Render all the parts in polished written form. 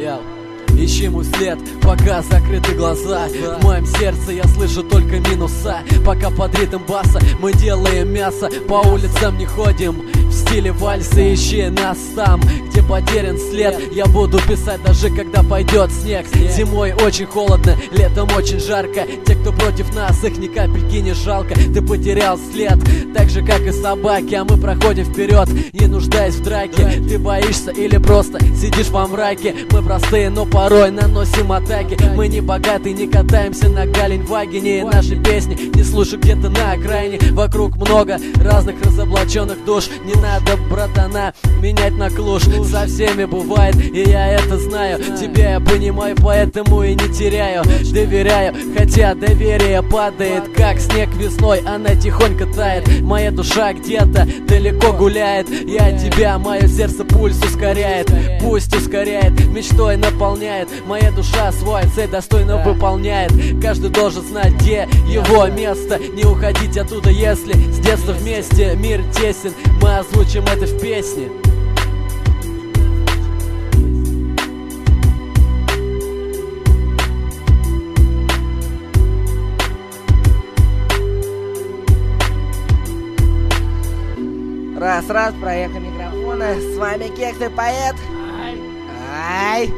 Ищи мой след, пока закрыты глаза. В моем сердце я слышу только минуса. Пока под ритм баса мы делаем мясо. По улицам не ходим в стиле вальса. Ищи нас там, где потерян след. Я буду писать даже когда пойдет снег. Зимой очень холодно, летом очень жарко. Те, кто против нас, их ни капельки не жалко. Ты потерял след, так же как и собаки. А мы проходим вперед, не нуждаясь в драке. Ты боишься или просто сидишь во мраке? Мы простые, но порой наносим атаки. Мы не богаты, не катаемся на Галенвагене. И наши песни не слушай где-то на окраине. Вокруг много разных разоблаченных душ. Не надо, братана, менять на клуш. Со всеми бывает, и я это знаю. Тебя я понимаю, поэтому и не теряю. Доверяю, хотя доверие падает, как снег весной, она тихонько тает. Моя душа где-то далеко гуляет. Я тебя, мое сердце пульс ускоряет. Пусть ускоряет, мечтой наполняет. Моя душа свой цель достойно выполняет. Каждый должен знать, где его место. Не уходить оттуда, если с детства вместе. Мир тесен, мы озвучим это в песне. Раз, проехали микрофоны. С вами Кекс и Поэт. Ай.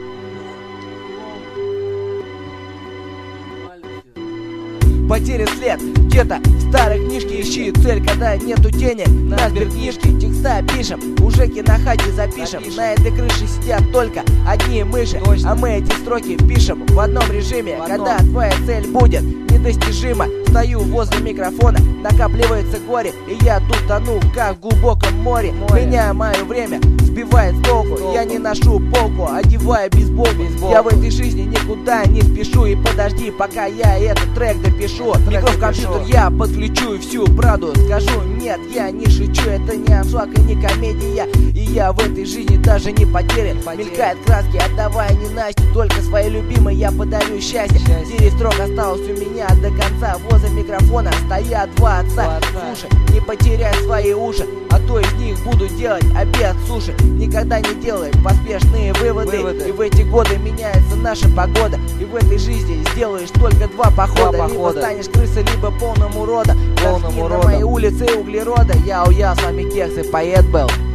Потерян след, где-то в старой книжке. Ищи цель, когда нету тени. На сберкнижке текста пишем, уже кинохате запишем. На этой крыше сидят только одни мыши. А мы эти строки пишем в одном режиме. Когда твоя цель будет недостижима. Стою возле микрофона, накапливается горе. И я тут тону, как в глубоком море. Меня мое время сбивает с толку. Я не ношу полку, одеваю бейсболку. Я в этой жизни никуда не спешу. И подожди, пока я этот трек допишу. Микро в компьютер я подключу и всю правду скажу. Нет, я не шучу, это не обжаг и не комедия. И я в этой жизни даже не потерян. Мелькают краски, отдавая ненастье. Только своей любимой я подарю счастье. 9 строк осталось у меня до конца. Возле микрофона стоят два отца. Слушай, не потеряй свои уши, а то из них буду делать обед суши. Никогда не делай поспешные выводы. И в эти годы меняется наша погода. И в этой жизни сделаешь только два похода. Либо станешь крысой, либо полным урода. На моей улице углерода. Я с вами Кекс и Поэт был.